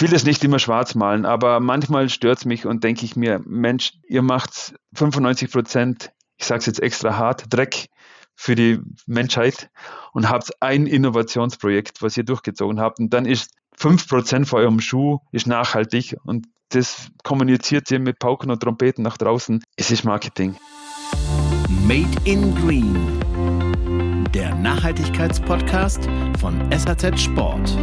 will es nicht immer schwarz malen, aber manchmal stört es mich und denke ich mir, Mensch, ihr macht 95%, ich sage es jetzt extra hart, Dreck für die Menschheit und habt ein Innovationsprojekt, was ihr durchgezogen habt. Und dann ist 5% von eurem Schuh ist nachhaltig und das kommuniziert ihr mit Pauken und Trompeten nach draußen. Es ist Marketing. Made in Green, der Nachhaltigkeitspodcast von SAZ Sport.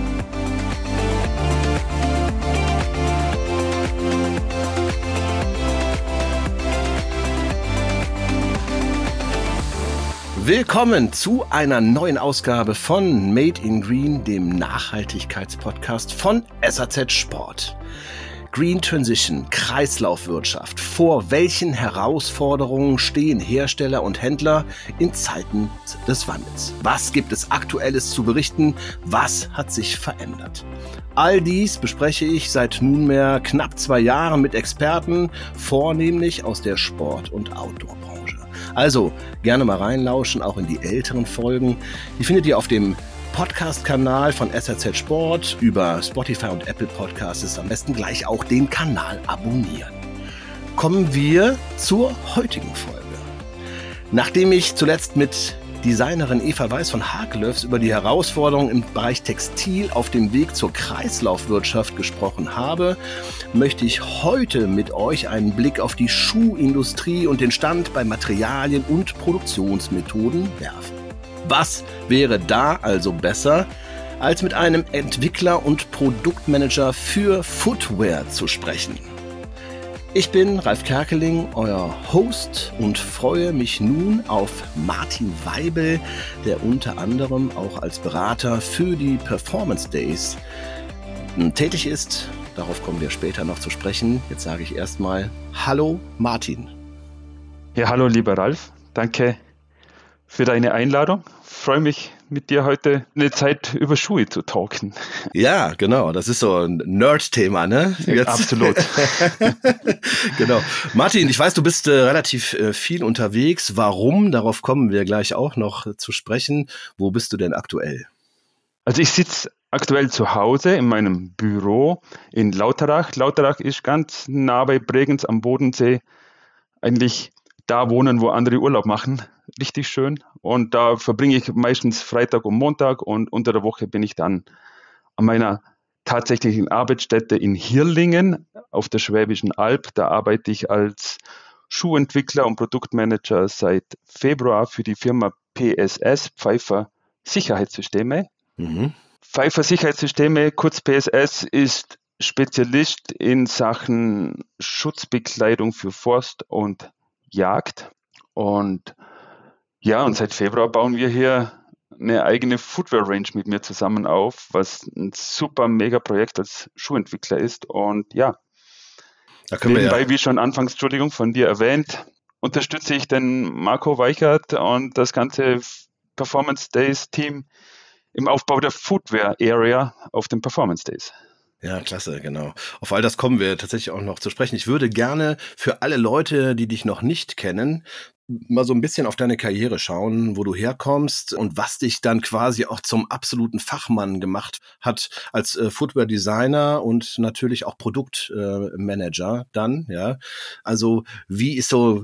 Willkommen zu einer neuen Ausgabe von Made in Green, dem Nachhaltigkeitspodcast von SAZ Sport. Green Transition, Kreislaufwirtschaft. Vor welchen Herausforderungen stehen Hersteller und Händler in Zeiten des Wandels? Was gibt es Aktuelles zu berichten? Was hat sich verändert? All dies bespreche ich seit nunmehr knapp 2 Jahren mit Experten, vornehmlich aus der Sport- und Outdoor-Branche. Also gerne mal reinlauschen, auch in die älteren Folgen. Die findet ihr auf dem Podcast-Kanal von SAZ Sport. Über Spotify und Apple Podcasts am besten gleich auch den Kanal abonnieren. Kommen wir zur heutigen Folge. Nachdem ich zuletzt mit Designerin Eva Weiß von Hakelöfs über die Herausforderungen im Bereich Textil auf dem Weg zur Kreislaufwirtschaft gesprochen habe, möchte ich heute mit euch einen Blick auf die Schuhindustrie und den Stand bei Materialien und Produktionsmethoden werfen. Was wäre da also besser, als mit einem Entwickler und Produktmanager für Footwear zu sprechen? Ich bin Ralf Kerkeling, euer Host, und freue mich nun auf Martin Weibel, der unter anderem auch als Berater für die Performance Days tätig ist. Darauf kommen wir später noch zu sprechen. Jetzt sage ich erstmal Hallo Martin. Ja, hallo lieber Ralf. Danke für deine Einladung. Ich freue mich, mit dir heute eine Zeit über Schuhe zu talken. Ja, genau. Das ist so ein Nerd-Thema, ne? Jetzt. Absolut. Genau. Martin, ich weiß, du bist relativ viel unterwegs. Warum? Darauf kommen wir gleich auch noch zu sprechen. Wo bist du denn aktuell? Also ich sitze aktuell zu Hause in meinem Büro in Lauterach. Lauterach ist ganz nah bei Bregenz am Bodensee. Eigentlich da wohnen, wo andere Urlaub machen. Richtig schön. Und da verbringe ich meistens Freitag und Montag, und unter der Woche bin ich dann an meiner tatsächlichen Arbeitsstätte in Hirlingen auf der Schwäbischen Alb. Da arbeite ich als Schuhentwickler und Produktmanager seit Februar für die Firma PSS, Pfeiffer Sicherheitssysteme. Pfeiffer Sicherheitssysteme, kurz PSS, ist Spezialist in Sachen Schutzbekleidung für Forst und Jagd. Und seit Februar bauen wir hier eine eigene Footwear-Range mit mir zusammen auf, was ein super Mega-Projekt als Schuhentwickler ist. Und ja, da können nebenbei, wie schon anfangs, von dir erwähnt, unterstütze ich den Marco Weichert und das ganze Performance Days Team im Aufbau der Footwear-Area auf den Performance Days. Ja, klasse, genau. Auf all das kommen wir tatsächlich auch noch zu sprechen. Ich würde gerne für alle Leute, die dich noch nicht kennen, mal so ein bisschen auf deine Karriere schauen, wo du herkommst und was dich dann quasi auch zum absoluten Fachmann gemacht hat als Footwear-Designer und natürlich auch Produktmanager dann, ja. Also wie ist so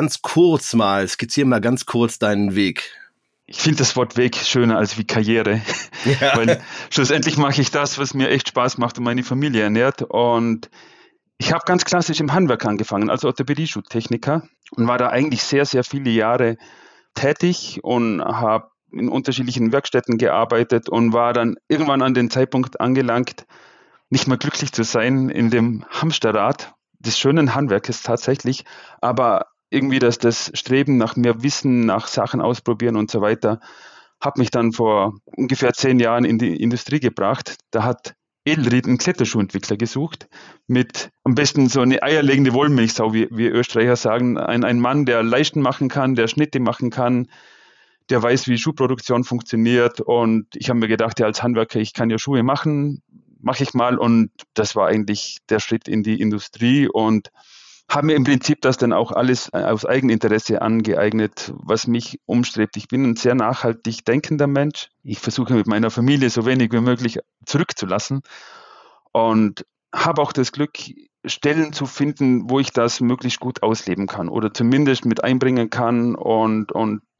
skizziere mal ganz kurz deinen Weg. Ich finde das Wort Weg schöner als wie Karriere, ja. Weil schlussendlich mache ich das, was mir echt Spaß macht und meine Familie ernährt. Und ich habe ganz klassisch im Handwerk angefangen, als Orthopädie-Schuhtechniker, und war da eigentlich sehr, sehr viele Jahre tätig und habe in unterschiedlichen Werkstätten gearbeitet und war dann irgendwann an den Zeitpunkt angelangt, nicht mehr glücklich zu sein in dem Hamsterrad des schönen Handwerkes tatsächlich, aber irgendwie das Streben nach mehr Wissen, nach Sachen ausprobieren und so weiter, hat mich dann vor ungefähr 10 Jahren in die Industrie gebracht. Da hat Edelried einen Kletterschuhentwickler gesucht, mit am besten so eine eierlegende Wollmilchsau, wie Österreicher sagen. Ein Mann, der Leisten machen kann, der Schnitte machen kann, der weiß, wie Schuhproduktion funktioniert. Und ich habe mir gedacht, ja, als Handwerker, ich kann ja Schuhe machen, mache ich mal. Und das war eigentlich der Schritt in die Industrie, und habe mir im Prinzip das dann auch alles aus Eigeninteresse angeeignet, was mich umstrebt. Ich bin ein sehr nachhaltig denkender Mensch. Ich versuche mit meiner Familie so wenig wie möglich zurückzulassen. und habe auch das Glück, Stellen zu finden, wo ich das möglichst gut ausleben kann oder zumindest mit einbringen kann und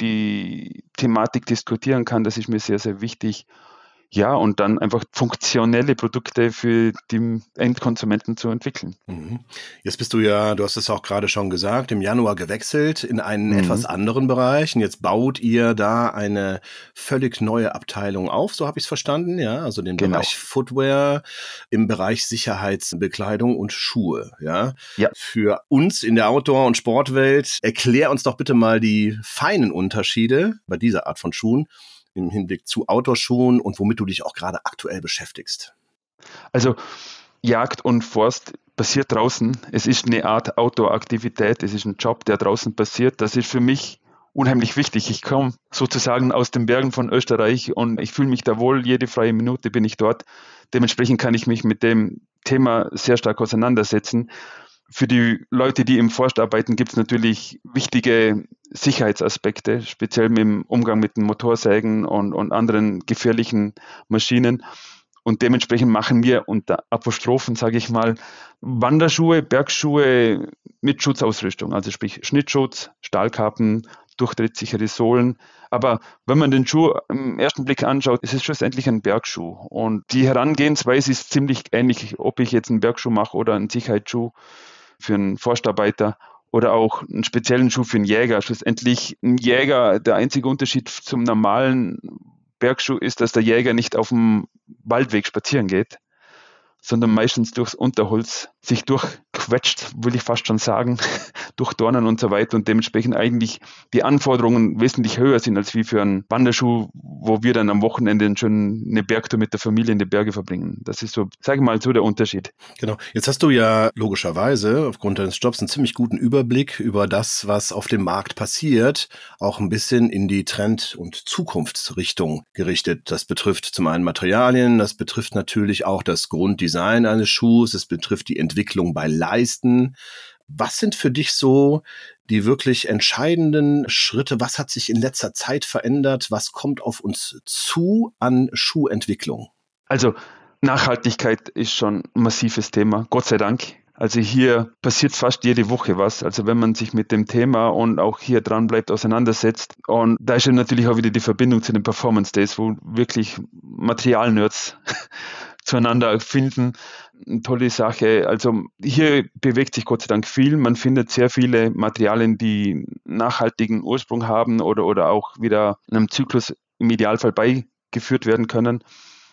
die Thematik diskutieren kann. Das ist mir sehr, sehr wichtig. Ja, und dann einfach funktionelle Produkte für die Endkonsumenten zu entwickeln. Jetzt bist du ja, du hast es auch gerade schon gesagt, im Januar gewechselt in einen etwas Mhm. anderen Bereich. Und jetzt baut ihr da eine völlig neue Abteilung auf, so habe ich es verstanden, ja, also den Genau. Bereich Footwear im Bereich Sicherheitsbekleidung und Schuhe, ja. Ja. Für uns in der Outdoor- und Sportwelt, erklär uns doch bitte mal die feinen Unterschiede bei dieser Art von Schuhen im Hinblick zu Outdoor-Schuhen und womit du dich auch gerade aktuell beschäftigst. Also Jagd und Forst passiert draußen. Es ist eine Art Outdoor-Aktivität. Es ist ein Job, der draußen passiert. Das ist für mich unheimlich wichtig. Ich komme sozusagen aus den Bergen von Österreich und ich fühle mich da wohl. Jede freie Minute bin ich dort. Dementsprechend kann ich mich mit dem Thema sehr stark auseinandersetzen. Für die Leute, die im Forst arbeiten, gibt es natürlich wichtige Sicherheitsaspekte, speziell mit dem Umgang mit den Motorsägen und anderen gefährlichen Maschinen. Und dementsprechend machen wir unter Apostrophen, sage ich mal, Wanderschuhe, Bergschuhe mit Schutzausrüstung, also sprich Schnittschutz, Stahlkappen, durchtrittssichere Sohlen. Aber wenn man den Schuh im ersten Blick anschaut, ist es schlussendlich ein Bergschuh. Und die Herangehensweise ist ziemlich ähnlich, ob ich jetzt einen Bergschuh mache oder einen Sicherheitsschuh für einen Forstarbeiter oder auch einen speziellen Schuh für einen Jäger. Schlussendlich ein Jäger, der einzige Unterschied zum normalen Bergschuh ist, dass der Jäger nicht auf dem Waldweg spazieren geht, sondern meistens durchs Unterholz sich durchquetscht, will ich fast schon sagen, durch Dornen und so weiter und dementsprechend eigentlich die Anforderungen wesentlich höher sind als wie für einen Wanderschuh, wo wir dann am Wochenende schon eine Bergtour mit der Familie in die Berge verbringen. Das ist so, sage ich mal, so der Unterschied. Genau. Jetzt hast du ja logischerweise aufgrund deines Jobs einen ziemlich guten Überblick über das, was auf dem Markt passiert, auch ein bisschen in die Trend- und Zukunftsrichtung gerichtet. Das betrifft zum einen Materialien, das betrifft natürlich auch das Grunddesign eines Schuhs, es betrifft die Entwicklung bei Leisten. Was sind für dich so die wirklich entscheidenden Schritte? Was hat sich in letzter Zeit verändert? Was kommt auf uns zu an Schuhentwicklung? Also Nachhaltigkeit ist schon ein massives Thema, Gott sei Dank. Also hier passiert fast jede Woche was. Also wenn man sich mit dem Thema und auch hier dran bleibt, auseinandersetzt. Und da ist ja natürlich auch wieder die Verbindung zu den Performance Days, wo wirklich Materialnerds zueinander finden. Eine tolle Sache. Also hier bewegt sich Gott sei Dank viel. Man findet sehr viele Materialien, die nachhaltigen Ursprung haben oder auch wieder einem Zyklus im Idealfall beigeführt werden können.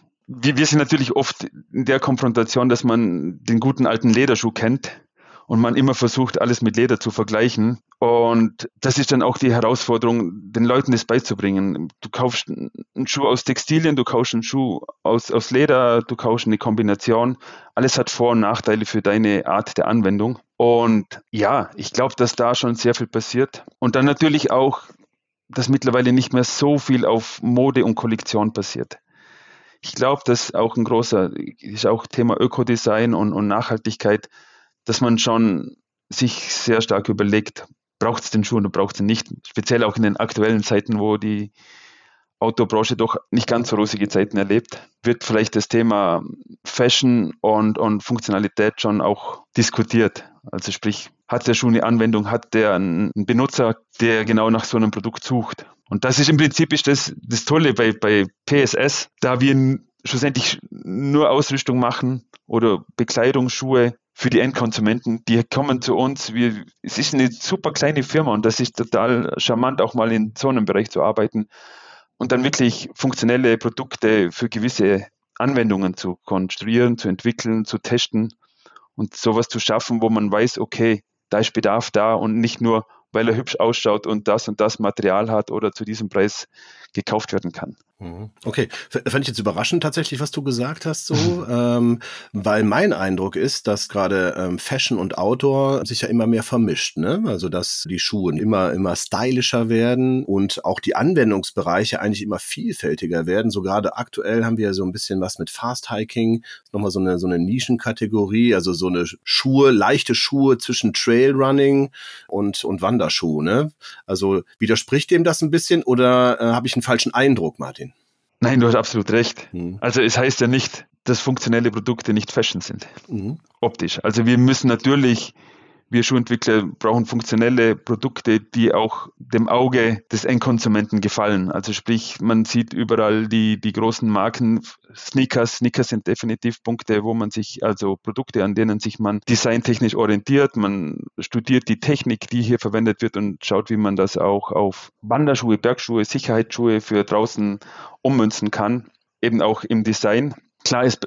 Wir sind natürlich oft in der Konfrontation, dass man den guten alten Lederschuh kennt und man immer versucht, alles mit Leder zu vergleichen. Und das ist dann auch die Herausforderung, den Leuten das beizubringen. Du kaufst einen Schuh aus Textilien, du kaufst einen Schuh aus Leder, du kaufst eine Kombination. Alles hat Vor- und Nachteile für deine Art der Anwendung. Und ja, ich glaube, dass da schon sehr viel passiert. Und dann natürlich auch, dass mittlerweile nicht mehr so viel auf Mode und Kollektion passiert. Ich glaube, dass auch ein großer, ist auch Thema Ökodesign und Nachhaltigkeit, dass man schon sich sehr stark überlegt, braucht es den Schuh oder braucht es ihn nicht. Speziell auch in den aktuellen Zeiten, wo die Outdoor-Branche doch nicht ganz so rosige Zeiten erlebt, wird vielleicht das Thema Fashion und Funktionalität schon auch diskutiert. Also sprich, hat der Schuh eine Anwendung, hat der einen Benutzer, der genau nach so einem Produkt sucht. Und das ist im Prinzip das Tolle bei PSS, da wir schlussendlich nur Ausrüstung machen oder Bekleidung, Schuhe für die Endkonsumenten, die kommen zu uns. Es ist eine super kleine Firma und das ist total charmant, auch mal in so einem Bereich zu arbeiten und dann wirklich funktionelle Produkte für gewisse Anwendungen zu konstruieren, zu entwickeln, zu testen und sowas zu schaffen, wo man weiß, okay, da ist Bedarf da und nicht nur, weil er hübsch ausschaut und das Material hat oder zu diesem Preis gekauft werden kann. Okay, fand ich jetzt überraschend tatsächlich, was du gesagt hast, so, weil mein Eindruck ist, dass gerade Fashion und Outdoor sich ja immer mehr vermischt, ne? Also dass die Schuhe immer stylischer werden und auch die Anwendungsbereiche eigentlich immer vielfältiger werden. So gerade aktuell haben wir ja so ein bisschen was mit Fast Hiking, nochmal so eine Nischenkategorie, also so eine leichte Schuhe zwischen Trailrunning und Wanderschuh, ne? Also widerspricht dem das ein bisschen oder habe ich einen falschen Eindruck, Martin? Nein, du hast absolut recht. Also es heißt ja nicht, dass funktionelle Produkte nicht Fashion sind, optisch. Also wir Schuhentwickler brauchen funktionelle Produkte, die auch dem Auge des Endkonsumenten gefallen. Also sprich, man sieht überall die großen Marken, Sneakers sind definitiv Punkte, Produkte, an denen sich man designtechnisch orientiert. Man studiert die Technik, die hier verwendet wird und schaut, wie man das auch auf Wanderschuhe, Bergschuhe, Sicherheitsschuhe für draußen ummünzen kann, eben auch im Design. Klar, es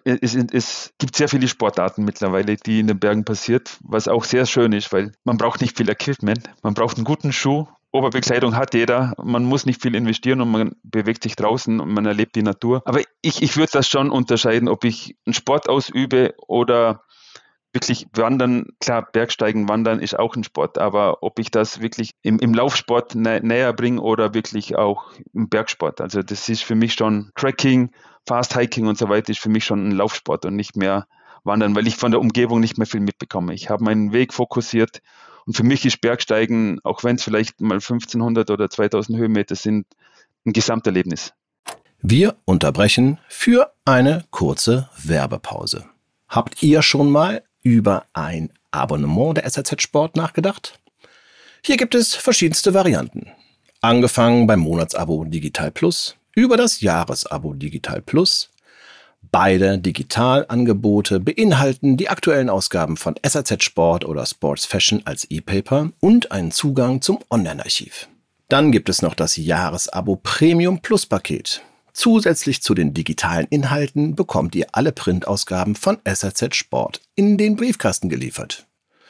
gibt sehr viele Sportarten mittlerweile, die in den Bergen passiert, was auch sehr schön ist, weil man braucht nicht viel Equipment, man braucht einen guten Schuh, Oberbekleidung hat jeder, man muss nicht viel investieren und man bewegt sich draußen und man erlebt die Natur. Aber ich würde das schon unterscheiden, ob ich einen Sport ausübe oder wirklich wandern. Klar, Bergsteigen, Wandern ist auch ein Sport, aber ob ich das wirklich im Laufsport näher bringe oder wirklich auch im Bergsport. Also das ist für mich schon Trekking, Fast Hiking und so weiter, ist für mich schon ein Laufsport und nicht mehr Wandern, weil ich von der Umgebung nicht mehr viel mitbekomme. Ich habe meinen Weg fokussiert und für mich ist Bergsteigen, auch wenn es vielleicht mal 1500 oder 2000 Höhenmeter sind, ein Gesamterlebnis. Wir unterbrechen für eine kurze Werbepause. Habt ihr schon mal über ein Abonnement der SRZ Sport nachgedacht? Hier gibt es verschiedenste Varianten. Angefangen beim Monatsabo Digital Plus, über das Jahresabo Digital Plus. Beide Digitalangebote beinhalten die aktuellen Ausgaben von SRZ Sport oder Sports Fashion als E-Paper und einen Zugang zum Online-Archiv. Dann gibt es noch das Jahresabo Premium Plus Paket. Zusätzlich zu den digitalen Inhalten bekommt ihr alle Printausgaben von SRZ Sport in den Briefkasten geliefert.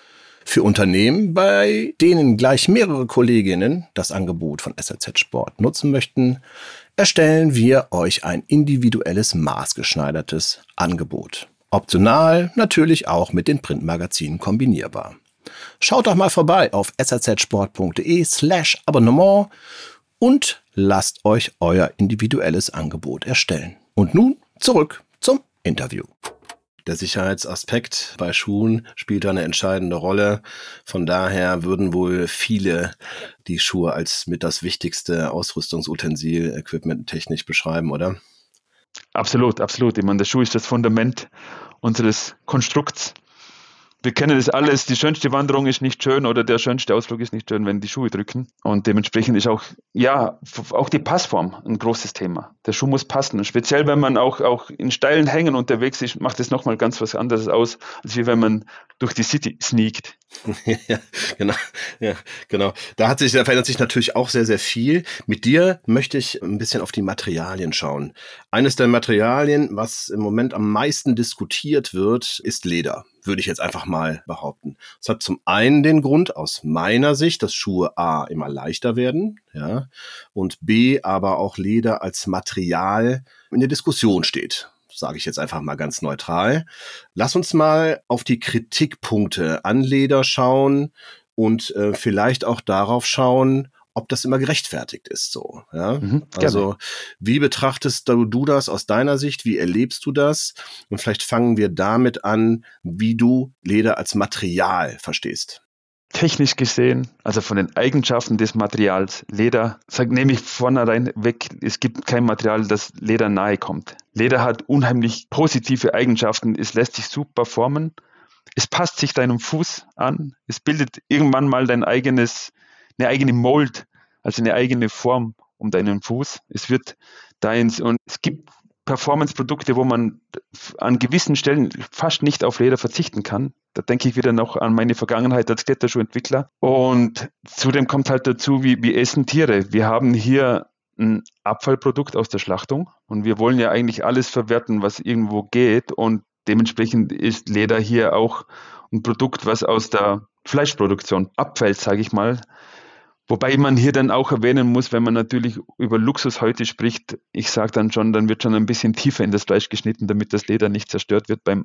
Für Unternehmen, bei denen gleich mehrere Kolleginnen das Angebot von SRZ Sport nutzen möchten, erstellen wir euch ein individuelles, maßgeschneidertes Angebot. Optional natürlich auch mit den Printmagazinen kombinierbar. Schaut doch mal vorbei auf srzsport.de/Abonnement und lasst euch euer individuelles Angebot erstellen. Und nun zurück zum Interview. Der Sicherheitsaspekt bei Schuhen spielt da eine entscheidende Rolle. Von daher würden wohl viele die Schuhe als mit das wichtigste Ausrüstungsutensil, equipmenttechnisch beschreiben, oder? Absolut, absolut. Ich meine, der Schuh ist das Fundament unseres Konstrukts. Wir kennen das alles, die schönste Wanderung ist nicht schön oder der schönste Ausflug ist nicht schön, wenn die Schuhe drücken. Und dementsprechend ist auch die Passform ein großes Thema. Der Schuh muss passen. Und speziell, wenn man auch in steilen Hängen unterwegs ist, macht es nochmal ganz was anderes aus, als wie wenn man durch die City sneakt. Ja, genau. Da verändert sich natürlich auch sehr, sehr viel. Mit dir möchte ich ein bisschen auf die Materialien schauen. Eines der Materialien, was im Moment am meisten diskutiert wird, ist Leder, würde ich jetzt einfach mal behaupten. Es hat zum einen den Grund aus meiner Sicht, dass Schuhe A immer leichter werden, ja, und B aber auch Leder als Material in der Diskussion steht. Sage ich jetzt einfach mal ganz neutral. Lass uns mal auf die Kritikpunkte an Leder schauen und vielleicht auch darauf schauen, ob das immer gerechtfertigt ist. So, ja? Also wie betrachtest du das aus deiner Sicht? Wie erlebst du das? Und vielleicht fangen wir damit an, wie du Leder als Material verstehst. Technisch gesehen, also von den Eigenschaften des Materials, Leder, nehme ich vornherein weg, es gibt kein Material, das Leder nahe kommt. Leder hat unheimlich positive Eigenschaften, es lässt sich super formen, es passt sich deinem Fuß an, es bildet irgendwann mal eine eigene Mold, also eine eigene Form um deinen Fuß. Und es gibt Performance-Produkte, wo man an gewissen Stellen fast nicht auf Leder verzichten kann. Da denke ich wieder noch an meine Vergangenheit als Kletterschuhentwickler. Und zudem kommt halt dazu, wie essen Tiere. Wir haben hier ein Abfallprodukt aus der Schlachtung und wir wollen ja eigentlich alles verwerten, was irgendwo geht. Und dementsprechend ist Leder hier auch ein Produkt, was aus der Fleischproduktion abfällt, sage ich mal. Wobei man hier dann auch erwähnen muss, wenn man natürlich über Luxus heute spricht, ich sage dann wird schon ein bisschen tiefer in das Fleisch geschnitten, damit das Leder nicht zerstört wird beim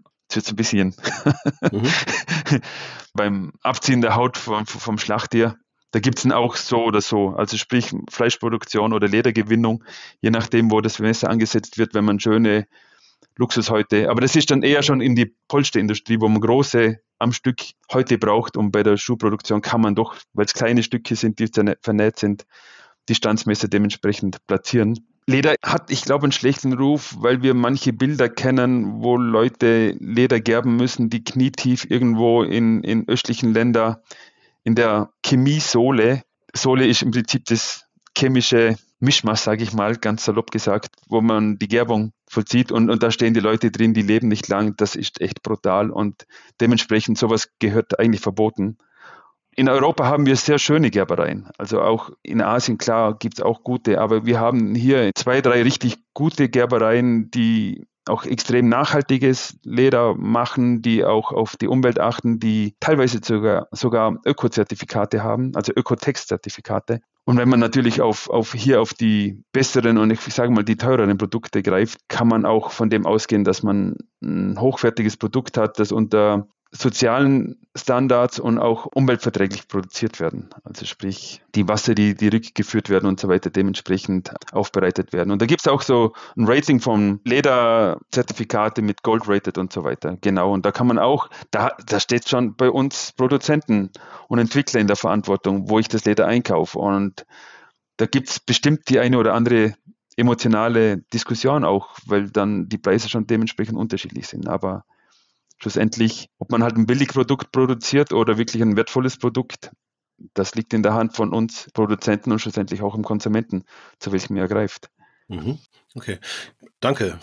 Abziehen der Haut vom Schlachttier. Da gibt es dann auch so oder so, also sprich Fleischproduktion oder Ledergewinnung, je nachdem, wo das Messer angesetzt wird, wenn man schöne Luxushäute, aber das ist dann eher schon in die Polsterindustrie, wo man große am Stück Häute braucht, und bei der Schuhproduktion kann man doch, weil es kleine Stücke sind, die vernäht sind, die Stanzmesser dementsprechend platzieren. Leder hat, ich glaube, einen schlechten Ruf, weil wir manche Bilder kennen, wo Leute Leder gerben müssen, die knietief irgendwo in östlichen Ländern in der Chemiesohle. Sohle ist im Prinzip das chemische Mischmasch, sage ich mal, ganz salopp gesagt, wo man die Gerbung vollzieht und da stehen die Leute drin, die leben nicht lang. Das ist echt brutal und dementsprechend sowas gehört eigentlich verboten. In Europa haben wir sehr schöne Gerbereien. Also auch in Asien, klar, gibt es auch gute. Aber wir haben hier 2, 3 richtig gute Gerbereien, die auch extrem nachhaltiges Leder machen, die auch auf die Umwelt achten, die teilweise sogar Öko-Zertifikate haben, also Ökotex-Zertifikate. Und wenn man natürlich auf die besseren und ich sage mal die teureren Produkte greift, kann man auch von dem ausgehen, dass man ein hochwertiges Produkt hat, das unter sozialen Standards und auch umweltverträglich produziert werden. Also sprich, die Wasser, die rückgeführt werden und so weiter, dementsprechend aufbereitet werden. Und da gibt es auch so ein Rating von Lederzertifikate mit Gold rated und so weiter. Genau, und da kann man auch, da steht schon bei uns Produzenten und Entwickler in der Verantwortung, wo ich das Leder einkaufe. Und da gibt es bestimmt die eine oder andere emotionale Diskussion auch, weil dann die Preise schon dementsprechend unterschiedlich sind. Aber schlussendlich, ob man halt ein Billigprodukt produziert oder wirklich ein wertvolles Produkt, das liegt in der Hand von uns Produzenten und schlussendlich auch im Konsumenten, zu welchem er greift. Okay, danke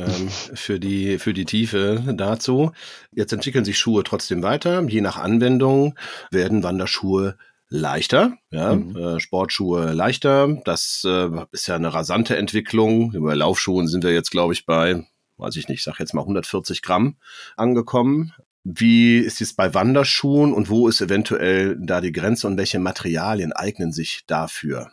für die Tiefe dazu. Jetzt entwickeln sich Schuhe trotzdem weiter. Je nach Anwendung werden Wanderschuhe leichter, ja, Sportschuhe leichter. Das ist ja eine rasante Entwicklung. Bei Laufschuhen sind wir jetzt, glaube ich, bei, weiß ich nicht, ich sage jetzt mal 140 Gramm angekommen. Wie ist es bei Wanderschuhen und wo ist eventuell da die Grenze und welche Materialien eignen sich dafür?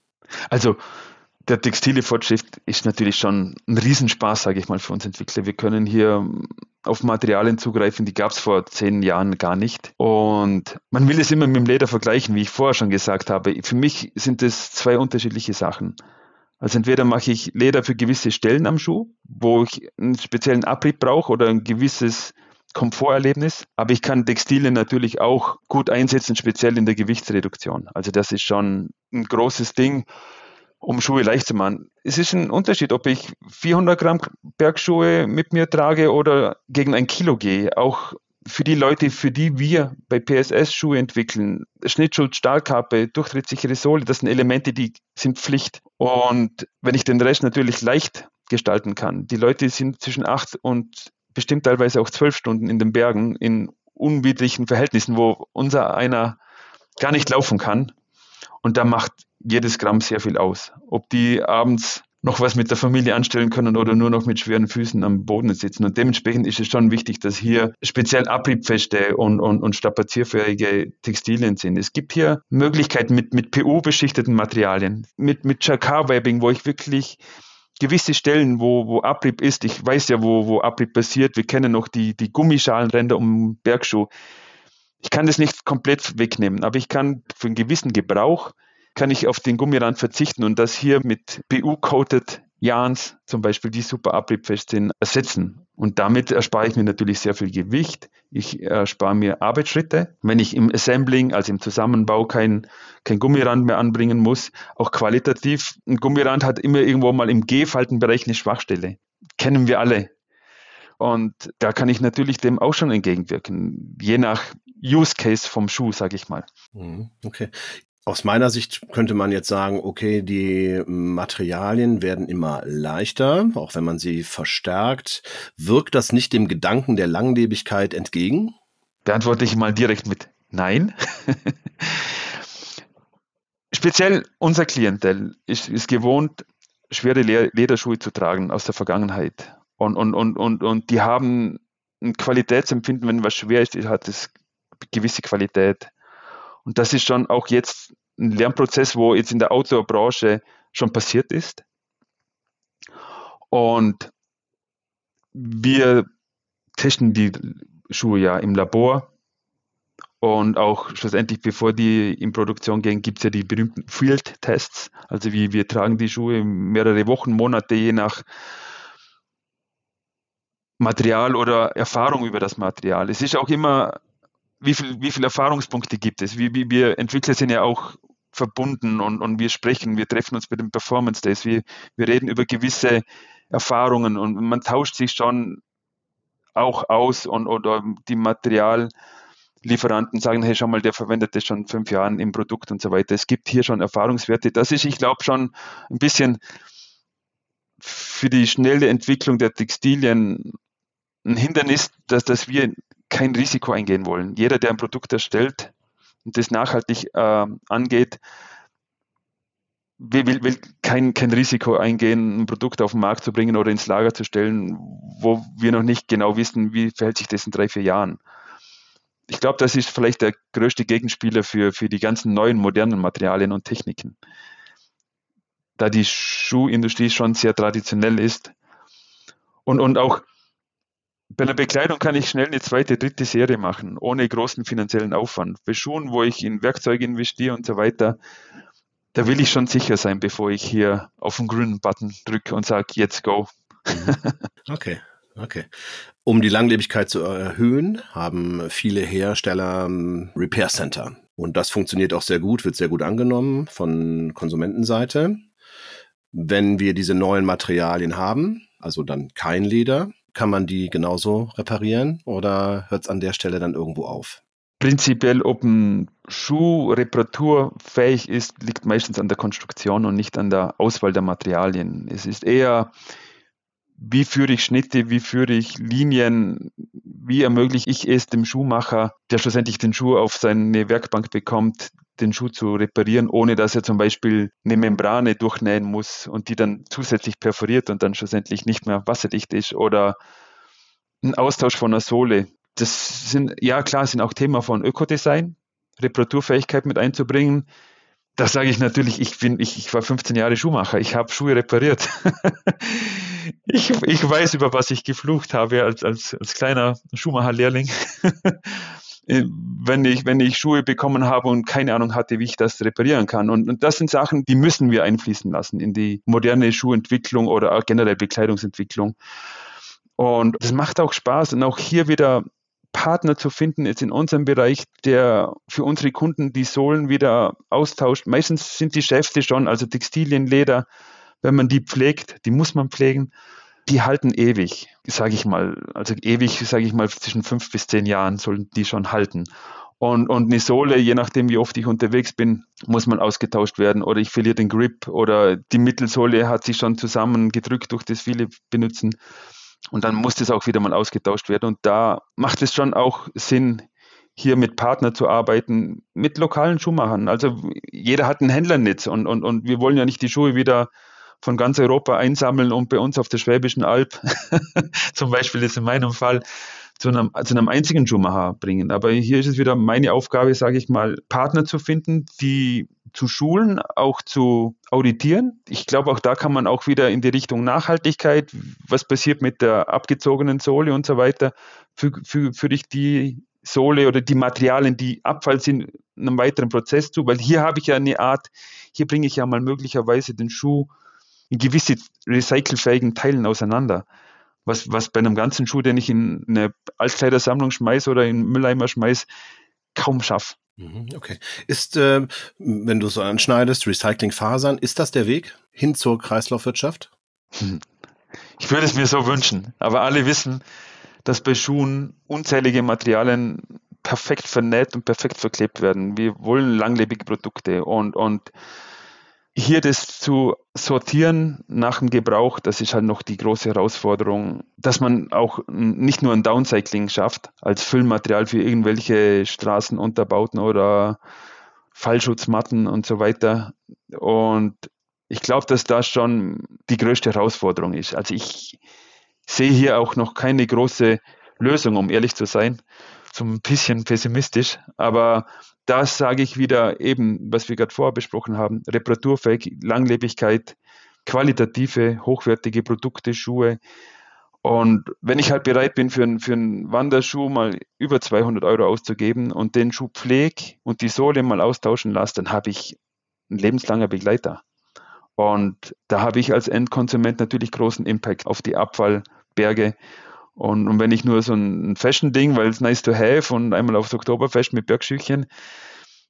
Also der textile Fortschritt ist natürlich schon ein Riesenspaß, sage ich mal, für uns Entwickler. Wir können hier auf Materialien zugreifen, die gab es vor 10 Jahren gar nicht. Und man will es immer mit dem Leder vergleichen, wie ich vorher schon gesagt habe. Für mich sind es 2 unterschiedliche Sachen. Also entweder mache ich Leder für gewisse Stellen am Schuh, wo ich einen speziellen Abrieb brauche oder ein gewisses Komforterlebnis, aber ich kann Textilien natürlich auch gut einsetzen, speziell in der Gewichtsreduktion. Also das ist schon ein großes Ding, um Schuhe leicht zu machen. Es ist ein Unterschied, ob ich 400 Gramm Bergschuhe mit mir trage oder gegen 1 Kilo gehe. Auch für die Leute, für die wir bei PSS Schuhe entwickeln, Schnittschutz, Stahlkappe, durchtrittsichere Sohle, das sind Elemente, die sind Pflicht. Und wenn ich den Rest natürlich leicht gestalten kann, die Leute sind zwischen 8 und bestimmt teilweise auch 12 Stunden in den Bergen in unwidrigen Verhältnissen, wo unser einer gar nicht laufen kann. Und da macht jedes Gramm sehr viel aus. Ob die abends noch was mit der Familie anstellen können oder nur noch mit schweren Füßen am Boden sitzen. Und dementsprechend ist es schon wichtig, dass hier speziell abriebfeste und strapazierfähige Textilien sind. Es gibt hier Möglichkeiten mit PU-beschichteten Materialien, mit Jacquard-Webbing, wo ich wirklich gewisse Stellen, wo Abrieb ist, ich weiß ja, wo Abrieb passiert. Wir kennen noch die Gummischalenränder um Bergschuh. Ich kann das nicht komplett wegnehmen, aber ich kann für einen gewissen Gebrauch kann ich auf den Gummirand verzichten und das hier mit PU-coated Yarns, zum Beispiel, die super abriebfest sind, ersetzen. Und damit erspare ich mir natürlich sehr viel Gewicht. Ich erspare mir Arbeitsschritte, wenn ich im Assembling, also im Zusammenbau, kein Gummirand mehr anbringen muss. Auch qualitativ, ein Gummirand hat immer irgendwo mal im G-Faltenbereich eine Schwachstelle. Kennen wir alle. Und da kann ich natürlich dem auch schon entgegenwirken, je nach Use Case vom Schuh, sage ich mal. Okay. Aus meiner Sicht könnte man jetzt sagen, okay, die Materialien werden immer leichter, auch wenn man sie verstärkt. Wirkt das nicht dem Gedanken der Langlebigkeit entgegen? Beantworte ich mal direkt mit Nein. Speziell unser Klientel ist gewohnt, schwere Lederschuhe zu tragen aus der Vergangenheit. Und die haben ein Qualitätsempfinden, wenn was schwer ist, hat es gewisse Qualität. Und das ist schon auch jetzt ein Lernprozess, wo jetzt in der Outdoor-Branche schon passiert ist. Und wir testen die Schuhe ja im Labor. Und auch schlussendlich, bevor die in Produktion gehen, gibt es ja die berühmten Field-Tests. Also wir tragen die Schuhe mehrere Wochen, Monate, je nach Material oder Erfahrung über das Material. Es ist auch immer, wie viel Erfahrungspunkte gibt es? Wir Entwickler sind ja auch verbunden und wir sprechen, wir treffen uns bei den Performance Days, wir reden über gewisse Erfahrungen und man tauscht sich schon auch aus oder die Materiallieferanten sagen, hey, schau mal, der verwendet das schon 5 Jahren im Produkt und so weiter. Es gibt hier schon Erfahrungswerte. Das ist, ich glaube, schon ein bisschen für die schnelle Entwicklung der Textilien ein Hindernis, dass wir kein Risiko eingehen wollen. Jeder, der ein Produkt erstellt und das nachhaltig angeht, will kein Risiko eingehen, ein Produkt auf den Markt zu bringen oder ins Lager zu stellen, wo wir noch nicht genau wissen, wie verhält sich das in 3-4 Jahren. Ich glaube, das ist vielleicht der größte Gegenspieler für die ganzen neuen, modernen Materialien und Techniken. Da die Schuhindustrie schon sehr traditionell ist. Und auch bei der Bekleidung kann ich schnell eine 2., 3. Serie machen, ohne großen finanziellen Aufwand. Bei Schuhen, wo ich in Werkzeuge investiere und so weiter, da will ich schon sicher sein, bevor ich hier auf den grünen Button drücke und sage, jetzt go. Okay. Um die Langlebigkeit zu erhöhen, haben viele Hersteller Repair Center. Und das funktioniert auch sehr gut, wird sehr gut angenommen von Konsumentenseite. Wenn wir diese neuen Materialien haben, also dann kein Leder, kann man die genauso reparieren oder hört es an der Stelle dann irgendwo auf? Prinzipiell, ob ein Schuh reparaturfähig ist, liegt meistens an der Konstruktion und nicht an der Auswahl der Materialien. Es ist eher, wie führe ich Schnitte, wie führe ich Linien, wie ermögliche ich es dem Schuhmacher, der schlussendlich den Schuh auf seine Werkbank bekommt, den Schuh zu reparieren, ohne dass er zum Beispiel eine Membrane durchnähen muss und die dann zusätzlich perforiert und dann schlussendlich nicht mehr wasserdicht ist, oder ein Austausch von einer Sohle. Das sind auch Thema von Ökodesign, Reparaturfähigkeit mit einzubringen. Das sage ich natürlich, ich war 15 Jahre Schuhmacher, ich habe Schuhe repariert. Ich weiß, über was ich geflucht habe als kleiner Schuhmacherlehrling. Wenn ich Schuhe bekommen habe und keine Ahnung hatte, wie ich das reparieren kann. Und das sind Sachen, die müssen wir einfließen lassen in die moderne Schuhentwicklung oder auch generell Bekleidungsentwicklung. Und das macht auch Spaß und auch hier wieder Partner zu finden, jetzt in unserem Bereich, der für unsere Kunden die Sohlen wieder austauscht. Meistens sind die Schäfte schon, also Textilien, Leder, wenn man die pflegt, die muss man pflegen, die halten ewig, sage ich mal. Also ewig, sage ich mal, zwischen 5 bis 10 Jahren sollen die schon halten. Und eine Sohle, je nachdem, wie oft ich unterwegs bin, muss man ausgetauscht werden oder ich verliere den Grip oder die Mittelsohle hat sich schon zusammengedrückt durch das viele benutzen. Und dann muss das auch wieder mal ausgetauscht werden. Und da macht es schon auch Sinn, hier mit Partnern zu arbeiten, mit lokalen Schuhmachern. Also jeder hat ein Händlernetz und wir wollen ja nicht die Schuhe wieder von ganz Europa einsammeln und bei uns auf der Schwäbischen Alb, zum Beispiel ist in meinem Fall, zu einem einzigen Schuhmacher bringen. Aber hier ist es wieder meine Aufgabe, sage ich mal, Partner zu finden, die zu schulen, auch zu auditieren. Ich glaube, auch da kann man auch wieder in die Richtung Nachhaltigkeit, was passiert mit der abgezogenen Sohle und so weiter, führe ich die Sohle oder die Materialien, die Abfall sind, einem weiteren Prozess zu, weil hier habe ich ja eine Art, hier bringe ich ja mal möglicherweise den Schuh in gewisse recycelfähigen Teilen auseinander. Was bei einem ganzen Schuh, den ich in eine Altkleidersammlung schmeiße oder in einen Mülleimer schmeiße, kaum schaffe. Okay. Ist, wenn du so anschneidest, Recyclingfasern, ist das der Weg hin zur Kreislaufwirtschaft? Ich würde es mir so wünschen, aber alle wissen, dass bei Schuhen unzählige Materialien perfekt vernäht und perfekt verklebt werden. Wir wollen langlebige Produkte und hier das zu sortieren nach dem Gebrauch, das ist halt noch die große Herausforderung, dass man auch nicht nur ein Downcycling schafft, als Füllmaterial für irgendwelche Straßenunterbauten oder Fallschutzmatten und so weiter. Und ich glaube, dass das schon die größte Herausforderung ist. Also ich sehe hier auch noch keine große Lösung, um ehrlich zu sein. So ein bisschen pessimistisch, aber das sage ich wieder eben, was wir gerade vorher besprochen haben, reparaturfähig, Langlebigkeit, qualitative, hochwertige Produkte, Schuhe. Und wenn ich halt bereit bin, für einen Wanderschuh mal über 200 € auszugeben und den Schuh pflege und die Sohle mal austauschen lasse, dann habe ich einen lebenslanger Begleiter. Und da habe ich als Endkonsument natürlich großen Impact auf die Abfallberge. Und wenn ich nur so ein Fashion-Ding, weil es nice to have und einmal aufs Oktoberfest mit Bergschüchen,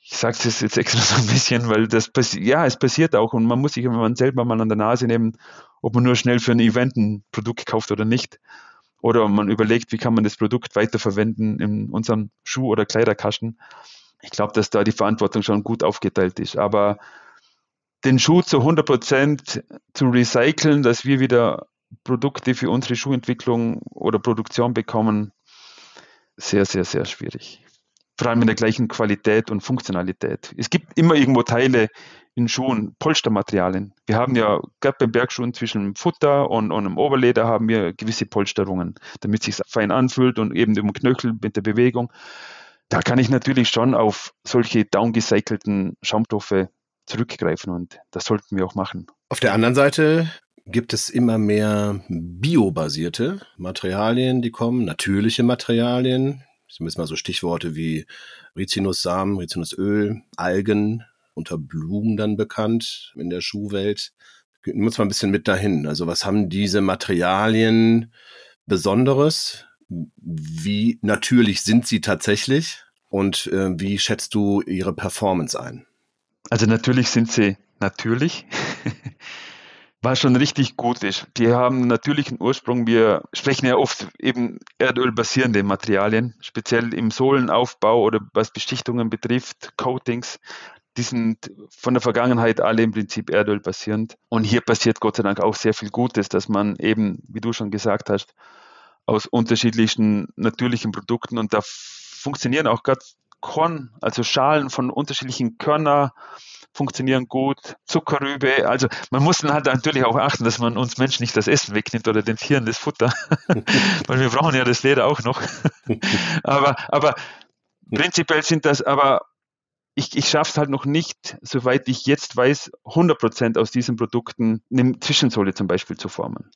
Ich sage es jetzt extra so ein bisschen, weil es passiert auch und man muss sich immer selber mal an der Nase nehmen, ob man nur schnell für ein Event ein Produkt kauft oder nicht. Oder man überlegt, wie kann man das Produkt weiterverwenden in unserem Schuh- oder Kleiderkasten. Ich glaube, dass da die Verantwortung schon gut aufgeteilt ist. Aber den Schuh zu 100% zu recyceln, dass wir wieder Produkte für unsere Schuhentwicklung oder Produktion bekommen, sehr, sehr, sehr schwierig. Vor allem in der gleichen Qualität und Funktionalität. Es gibt immer irgendwo Teile in Schuhen, Polstermaterialien. Wir haben ja gerade beim Bergschuhen zwischen dem Futter und dem Oberleder haben wir gewisse Polsterungen, damit es sich fein anfühlt und eben im Knöchel mit der Bewegung. Da kann ich natürlich schon auf solche downgecycelten Schaumstoffe zurückgreifen und das sollten wir auch machen. Auf der anderen Seite gibt es immer mehr biobasierte Materialien, die kommen, natürliche Materialien. Ich nehme jetzt mal so Stichworte wie Rizinussamen, Rizinusöl, Algen, unter Blumen dann bekannt in der Schuhwelt. Muss man ein bisschen mit dahin. Also was haben diese Materialien Besonderes? Wie natürlich sind sie tatsächlich? Und wie schätzt du ihre Performance ein? Also natürlich sind sie natürlich, was schon richtig gut ist. Die haben natürlichen Ursprung. Wir sprechen ja oft eben erdölbasierende Materialien, speziell im Sohlenaufbau oder was Beschichtungen betrifft, Coatings. Die sind von der Vergangenheit alle im Prinzip erdölbasierend. Und hier passiert Gott sei Dank auch sehr viel Gutes, dass man eben, wie du schon gesagt hast, aus unterschiedlichen natürlichen Produkten und da funktionieren auch gerade Korn, also Schalen von unterschiedlichen Körner funktionieren gut, Zuckerrübe, also man muss dann halt natürlich auch achten, dass man uns Menschen nicht das Essen wegnimmt oder den Tieren das Futter, weil wir brauchen ja das Leder auch noch. aber prinzipiell sind das, aber ich schaffe es halt noch nicht, soweit ich jetzt weiß, 100% aus diesen Produkten eine Zwischensohle zum Beispiel zu formen.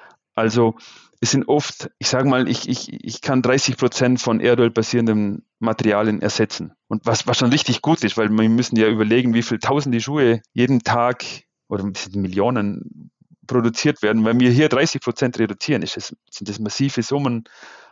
Also es sind oft, ich sage mal, ich kann 30% von erdölbasierenden Materialien ersetzen. Und was schon richtig gut ist, weil wir müssen ja überlegen, wie viele tausende Schuhe jeden Tag oder Millionen produziert werden. Wenn wir hier 30% reduzieren, sind das massive Summen,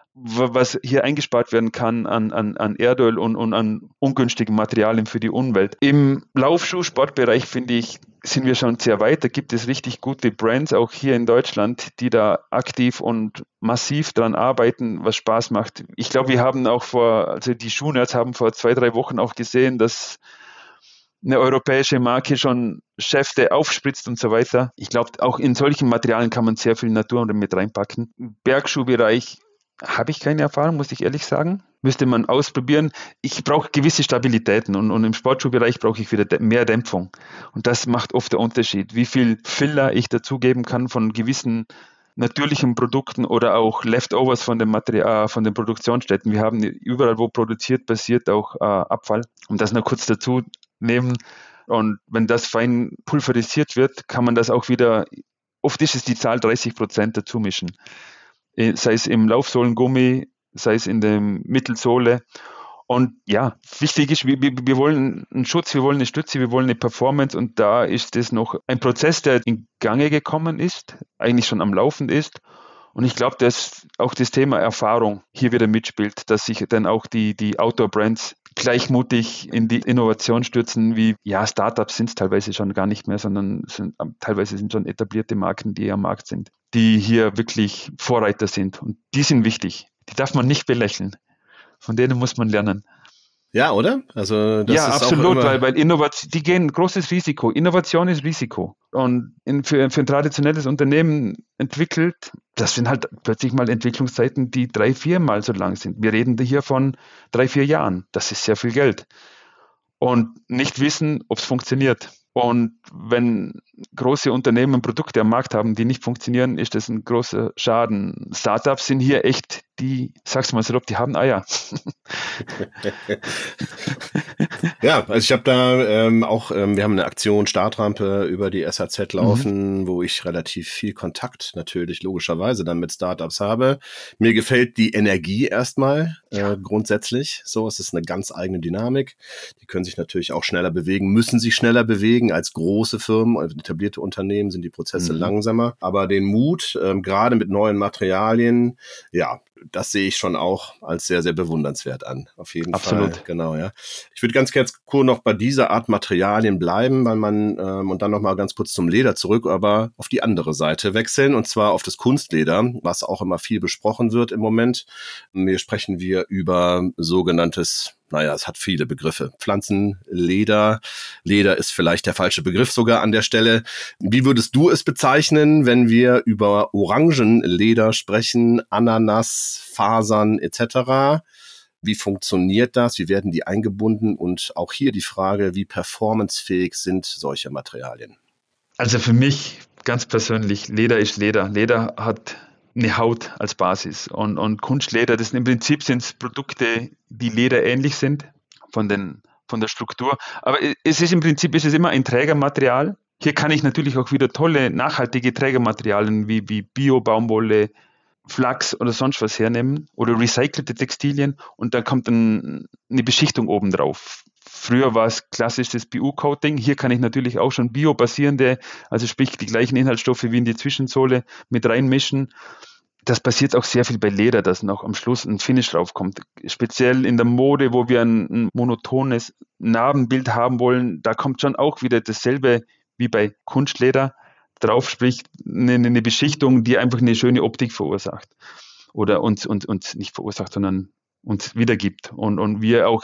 was hier eingespart werden kann an Erdöl und an ungünstigen Materialien für die Umwelt. Im Laufschuh-Sportbereich, finde ich, sind wir schon sehr weit. Da gibt es richtig gute Brands, auch hier in Deutschland, die da aktiv und massiv dran arbeiten, was Spaß macht. Ich glaube, wir haben auch die Schuhnerds haben vor 2-3 Wochen auch gesehen, dass eine europäische Marke schon Schäfte aufspritzt und so weiter. Ich glaube, auch in solchen Materialien kann man sehr viel Natur mit reinpacken. Im Bergschuhbereich habe ich keine Erfahrung, muss ich ehrlich sagen. Müsste man ausprobieren. Ich brauche gewisse Stabilitäten und im Sportschuhbereich brauche ich wieder mehr Dämpfung. Und das macht oft der Unterschied, wie viel Filler ich dazugeben kann von gewissen natürlichen Produkten oder auch Leftovers von dem Material, von den Produktionsstätten. Wir haben überall, wo produziert, passiert auch Abfall. Um das noch kurz dazu nehmen. Und wenn das fein pulverisiert wird, kann man das auch wieder, oft ist es die Zahl 30% dazu mischen. Sei es im Laufsohlengummi, sei es in der Mittelsohle. Und ja, wichtig ist, wir wollen einen Schutz, wir wollen eine Stütze, wir wollen eine Performance und da ist es noch ein Prozess, der in Gange gekommen ist, eigentlich schon am Laufen ist. Und ich glaube, dass auch das Thema Erfahrung hier wieder mitspielt, dass sich dann auch die Outdoor-Brands gleichmutig in die Innovation stürzen, wie Startups sind es teilweise schon gar nicht mehr, sondern teilweise sind schon etablierte Marken, die am Markt sind, die hier wirklich Vorreiter sind. Und die sind wichtig. Die darf man nicht belächeln. Von denen muss man lernen. Ja, oder? Also das ist absolut, auch immer weil Innovation, die gehen ein großes Risiko. Innovation ist Risiko. Und für ein traditionelles Unternehmen entwickelt, das sind halt plötzlich mal Entwicklungszeiten, die 3-4 Mal so lang sind. Wir reden hier von 3-4 Jahren. Das ist sehr viel Geld. Und nicht wissen, ob es funktioniert. Und wenn große Unternehmen Produkte am Markt haben, die nicht funktionieren, ist das ein großer Schaden. Startups sind hier echt sag's mal so, die haben Eier. Ja, also ich habe da auch, wir haben eine Aktion Startrampe über die SAZ laufen, wo ich relativ viel Kontakt natürlich logischerweise dann mit Startups habe. Mir gefällt die Energie erstmal grundsätzlich. So, es ist eine ganz eigene Dynamik. Die können sich natürlich auch schneller bewegen, müssen sich schneller bewegen als große Firmen. Also etablierte Unternehmen sind die Prozesse langsamer. Aber den Mut, gerade mit neuen Materialien, ja, das sehe ich schon auch als sehr, sehr bewundernswert an. Auf jeden Absolut. Fall. Genau, ja. Ich würde ganz kurz noch bei dieser Art Materialien bleiben, weil man, und dann nochmal ganz kurz zum Leder zurück, aber auf die andere Seite wechseln, und zwar auf das Kunstleder, was auch immer viel besprochen wird im Moment. Hier sprechen wir über sogenanntes, es hat viele Begriffe. Pflanzenleder. Leder ist vielleicht der falsche Begriff sogar an der Stelle. Wie würdest du es bezeichnen, wenn wir über Orangenleder sprechen, Ananas, Fasern etc.? Wie funktioniert das? Wie werden die eingebunden? Und auch hier die Frage, wie performancefähig sind solche Materialien? Also für mich ganz persönlich, Leder ist Leder. Leder hat eine Haut als Basis und Kunstleder, das im Prinzip sind es Produkte, die Leder ähnlich sind von der Struktur, aber es ist im Prinzip immer ein Trägermaterial. Hier kann ich natürlich auch wieder tolle, nachhaltige Trägermaterialien wie Bio-Baumwolle, Flachs oder sonst was hernehmen oder recycelte Textilien und da kommt dann eine Beschichtung oben drauf. Früher war es klassisch das BU-Coating. Hier kann ich natürlich auch schon biobasierende, also sprich die gleichen Inhaltsstoffe wie in die Zwischensohle mit reinmischen. Das passiert auch sehr viel bei Leder, dass noch am Schluss ein Finish draufkommt. Speziell in der Mode, wo wir ein monotones Narbenbild haben wollen, da kommt schon auch wieder dasselbe wie bei Kunstleder drauf, sprich eine Beschichtung, die einfach eine schöne Optik verursacht. Oder uns nicht verursacht, sondern uns wiedergibt. Und wir auch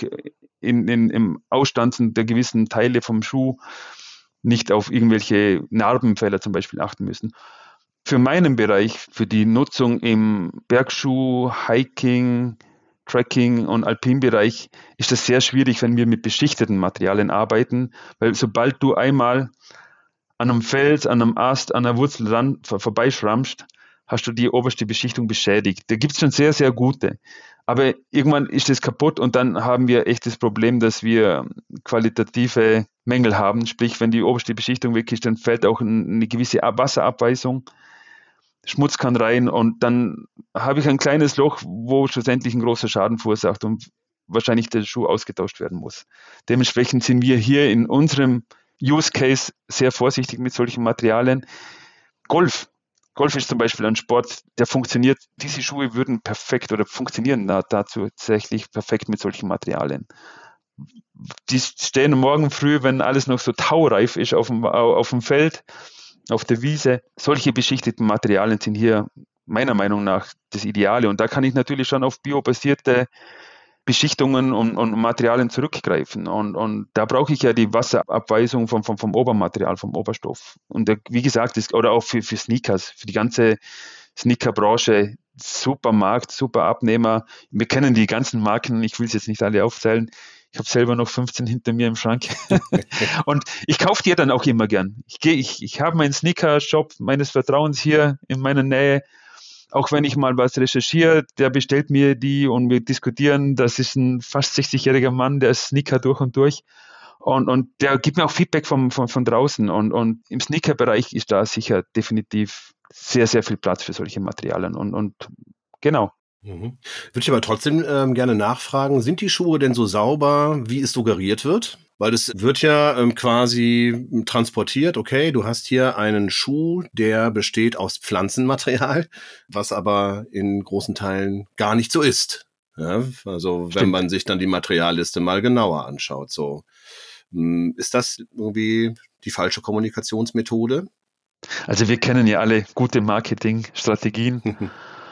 im Ausstanzen der gewissen Teile vom Schuh nicht auf irgendwelche Narbenfehler zum Beispiel achten müssen. Für meinen Bereich, für die Nutzung im Bergschuh, Hiking, Trekking und Alpinbereich ist das sehr schwierig, wenn wir mit beschichteten Materialien arbeiten, weil sobald du einmal an einem Fels, an einem Ast, an einer Wurzel dran vorbeischrammst, hast du die oberste Beschichtung beschädigt. Da gibt es schon sehr, sehr gute. Aber irgendwann ist es kaputt und dann haben wir echt das Problem, dass wir qualitative Mängel haben. Sprich, wenn die oberste Beschichtung weg ist, dann fällt auch eine gewisse Wasserabweisung. Schmutz kann rein und dann habe ich ein kleines Loch, wo schlussendlich ein großer Schaden verursacht und wahrscheinlich der Schuh ausgetauscht werden muss. Dementsprechend sind wir hier in unserem Use Case sehr vorsichtig mit solchen Materialien. Golf ist zum Beispiel ein Sport, der funktioniert. Diese Schuhe würden perfekt oder funktionieren tatsächlich perfekt mit solchen Materialien. Die stehen morgen früh, wenn alles noch so taureif ist auf dem Feld, auf der Wiese. Solche beschichteten Materialien sind hier meiner Meinung nach das Ideale. Und da kann ich natürlich schon auf biobasierte Beschichtungen und Materialien zurückgreifen. Und da brauche ich ja die Wasserabweisung vom Obermaterial, vom Oberstoff. Und wie gesagt, oder auch für Sneakers, für die ganze Sneakerbranche, super Markt, super Abnehmer. Wir kennen die ganzen Marken, ich will es jetzt nicht alle aufzählen. Ich habe selber noch 15 hinter mir im Schrank. Und ich kaufe die dann auch immer gern. Ich habe meinen Sneaker-Shop meines Vertrauens hier in meiner Nähe. Auch wenn ich mal was recherchiere, der bestellt mir die und wir diskutieren. Das ist ein fast 60-jähriger Mann, der ist Sneaker durch und durch. Und der gibt mir auch Feedback von draußen. Und im Sneaker-Bereich ist da sicher definitiv sehr, sehr viel Platz für solche Materialien. Und genau. Würde ich aber trotzdem gerne nachfragen, sind die Schuhe denn so sauber, wie es suggeriert wird? Weil es wird ja quasi transportiert, okay, du hast hier einen Schuh, der besteht aus Pflanzenmaterial, was aber in großen Teilen gar nicht so ist. Ja, also wenn man sich dann die Materialliste mal genauer anschaut, so. Ist das irgendwie die falsche Kommunikationsmethode? Also wir kennen ja alle gute Marketingstrategien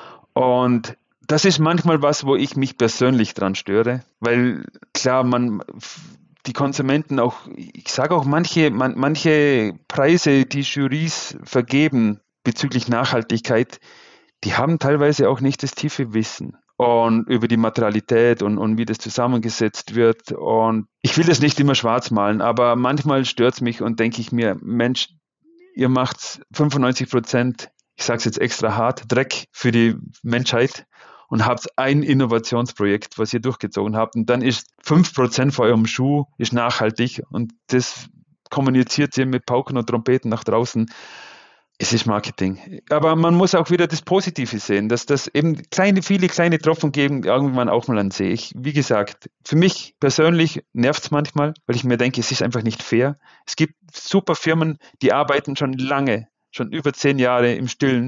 und das ist manchmal was, wo ich mich persönlich dran störe, weil klar, die Konsumenten auch, ich sage auch manche Preise, die Jurys vergeben bezüglich Nachhaltigkeit, die haben teilweise auch nicht das tiefe Wissen und über die Materialität und wie das zusammengesetzt wird. Und ich will das nicht immer schwarz malen, aber manchmal stört es mich und denke ich mir, Mensch, ihr macht 95%, ich sage es jetzt extra hart, Dreck für die Menschheit und habt ein Innovationsprojekt, was ihr durchgezogen habt. Und dann ist 5% von eurem Schuh ist nachhaltig und das kommuniziert ihr mit Pauken und Trompeten nach draußen. Es ist Marketing. Aber man muss auch wieder das Positive sehen, dass das eben viele kleine Tropfen geben, irgendwann auch mal an See. Wie gesagt, für mich persönlich nervt es manchmal, weil ich mir denke, es ist einfach nicht fair. Es gibt super Firmen, die arbeiten schon lange, schon über 10 Jahre im Stillen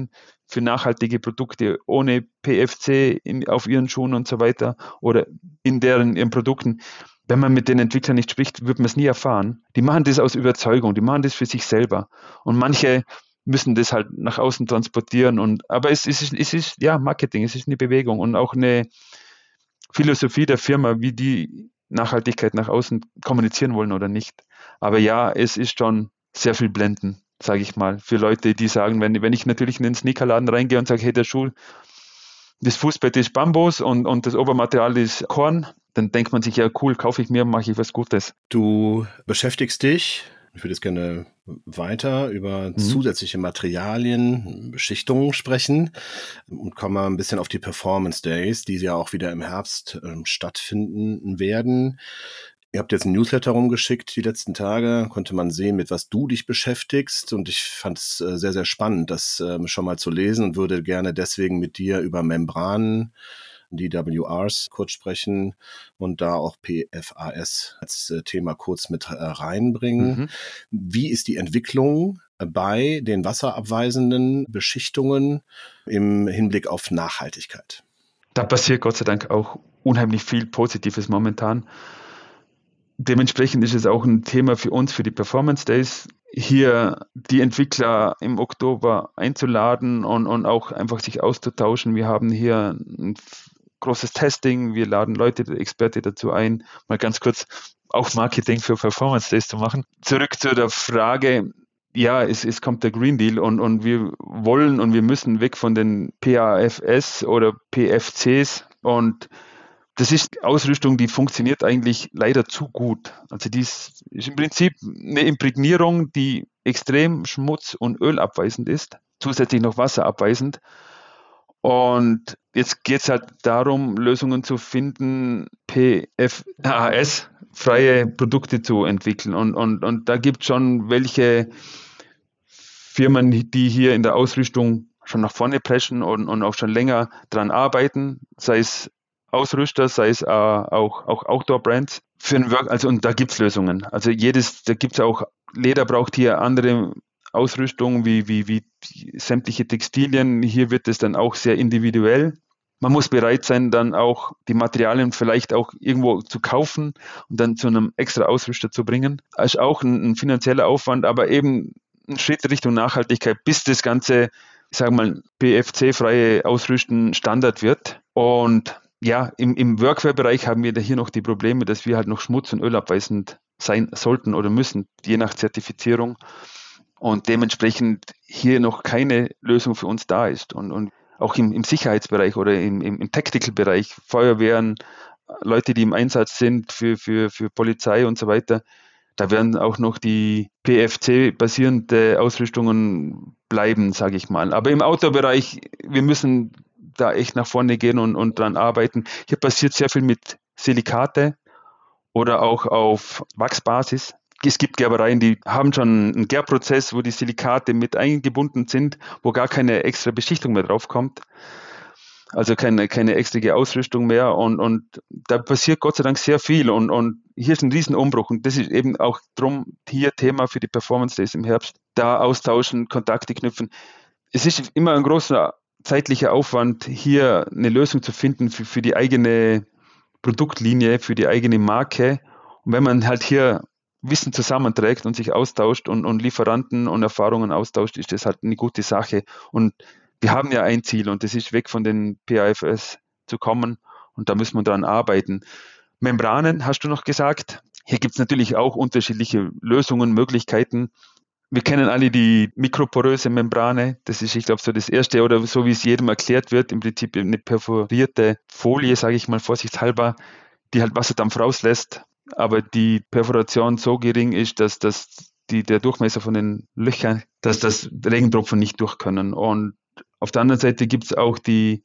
für nachhaltige Produkte ohne PFC auf ihren Schuhen und so weiter oder in ihren Produkten. Wenn man mit den Entwicklern nicht spricht, wird man es nie erfahren. Die machen das aus Überzeugung, die machen das für sich selber. Und manche müssen das halt nach außen transportieren. Aber es ist ja Marketing, es ist eine Bewegung und auch eine Philosophie der Firma, wie die Nachhaltigkeit nach außen kommunizieren wollen oder nicht. Aber ja, es ist schon sehr viel Blenden, sage ich mal, für Leute, die sagen, wenn ich natürlich in den Sneakerladen reingehe und sage, hey, der Schuh, das Fußbett ist Bambus und das Obermaterial ist Korn, dann denkt man sich, ja cool, kaufe ich mir, mache ich was Gutes. Du beschäftigst dich, ich würde jetzt gerne weiter über zusätzliche Materialien, Beschichtungen sprechen und komme mal ein bisschen auf die Performance Days, die ja auch wieder im Herbst stattfinden werden. Ihr habt jetzt ein Newsletter rumgeschickt die letzten Tage, konnte man sehen, mit was du dich beschäftigst und ich fand es sehr, sehr spannend, das schon mal zu lesen und würde gerne deswegen mit dir über Membranen, DWRs kurz sprechen und da auch PFAS als Thema kurz mit reinbringen. Wie ist die Entwicklung bei den wasserabweisenden Beschichtungen im Hinblick auf Nachhaltigkeit? Da passiert Gott sei Dank auch unheimlich viel Positives momentan. Dementsprechend ist es auch ein Thema für uns, für die Performance Days, hier die Entwickler im Oktober einzuladen und auch einfach sich auszutauschen. Wir haben hier ein großes Testing, wir laden Leute, Experte dazu ein, mal ganz kurz auch Marketing für Performance Days zu machen. Zurück zu der Frage, ja, es kommt der Green Deal und wir wollen und wir müssen weg von den PAFS oder PFCs und das ist Ausrüstung, die funktioniert eigentlich leider zu gut. Also die ist im Prinzip eine Imprägnierung, die extrem schmutz- und ölabweisend ist, zusätzlich noch wasserabweisend. Und jetzt geht es halt darum, Lösungen zu finden, PFAS-freie Produkte zu entwickeln. Und da gibt es schon welche Firmen, die hier in der Ausrüstung schon nach vorne preschen und auch schon länger dran arbeiten, sei es Ausrüster, sei es auch Outdoor-Brands für ein Work, also und da gibt es Lösungen. Also da gibt es auch, Leder braucht hier andere Ausrüstung wie sämtliche Textilien. Hier wird es dann auch sehr individuell. Man muss bereit sein, dann auch die Materialien vielleicht auch irgendwo zu kaufen und dann zu einem extra Ausrüster zu bringen. Das ist auch ein finanzieller Aufwand, aber eben ein Schritt Richtung Nachhaltigkeit, bis das Ganze, ich sage mal, PFC-freie Ausrüsten Standard wird. Und ja, im Workwear-Bereich haben wir da hier noch die Probleme, dass wir halt noch schmutz- und ölabweisend sein sollten oder müssen, je nach Zertifizierung. Und dementsprechend hier noch keine Lösung für uns da ist. Und auch im Sicherheitsbereich oder im Tactical-Bereich, Feuerwehren, Leute, die im Einsatz sind für Polizei und so weiter, da werden auch noch die PFC-basierende Ausrüstungen bleiben, sage ich mal. Aber im Outdoor-Bereich, wir müssen da echt nach vorne gehen und dran arbeiten. Hier passiert sehr viel mit Silikate oder auch auf Wachsbasis. Es gibt Gerbereien, die haben schon einen Gärprozess, wo die Silikate mit eingebunden sind, wo gar keine extra Beschichtung mehr drauf kommt. Also keine extra Ausrüstung mehr und da passiert Gott sei Dank sehr viel und hier ist ein Riesenumbruch und das ist eben auch drum hier Thema für die Performance Days im Herbst. Da austauschen, Kontakte knüpfen. Es ist immer ein großer zeitlicher Aufwand, hier eine Lösung zu finden für die eigene Produktlinie, für die eigene Marke. Und wenn man halt hier Wissen zusammenträgt und sich austauscht und Lieferanten und Erfahrungen austauscht, ist das halt eine gute Sache. Und wir haben ja ein Ziel und das ist weg von den PAFS zu kommen und da müssen wir dran arbeiten. Membranen, hast du noch gesagt? Hier gibt es natürlich auch unterschiedliche Lösungen, Möglichkeiten. Wir kennen alle die mikroporöse Membrane. Das ist, ich glaube, so das Erste oder so, wie es jedem erklärt wird, im Prinzip eine perforierte Folie, sage ich mal vorsichtshalber, die halt Wasserdampf rauslässt, aber die Perforation so gering ist, dass der Durchmesser von den Löchern, dass das Regentropfen nicht durch können. Und auf der anderen Seite gibt es auch die